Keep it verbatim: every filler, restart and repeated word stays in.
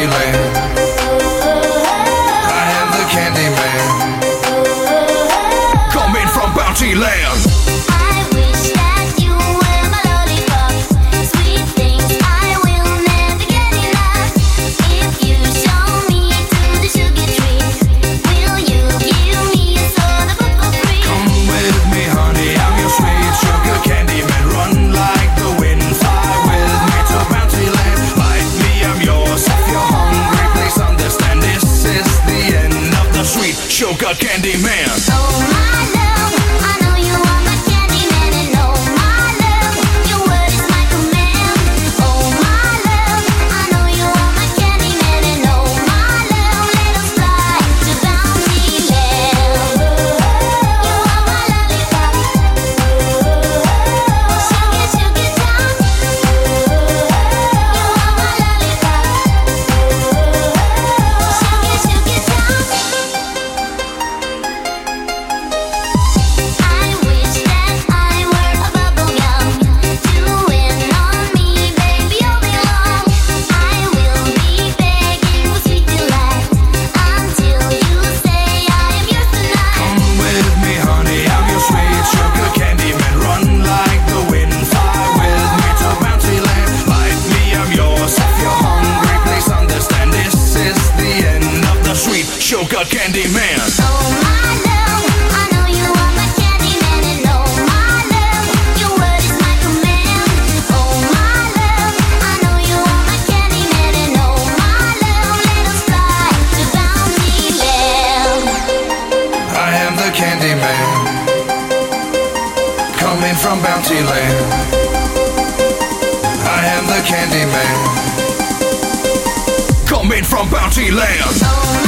Bounty Land. I am the Candy Man, coming from Bounty Land. Sugar Candy Man. Oh my love, I know you are my candy man, and oh my love, your word is my command. Oh my love, I know you are my candy man, and oh my love, let us fly to Bounty Land. You are my lollipop, sugar sugar down. You are my lollipop, sugar sugar down. Sugar Candy Man. Oh my love, I know you are my candy man, and oh my love, your word is my command. Oh my love, I know you are my candy man, and oh my love, let us fly to Bounty Land. I am the Candy Man, coming from Bounty Land. I am the Candy Man, coming from Bounty Land. Oh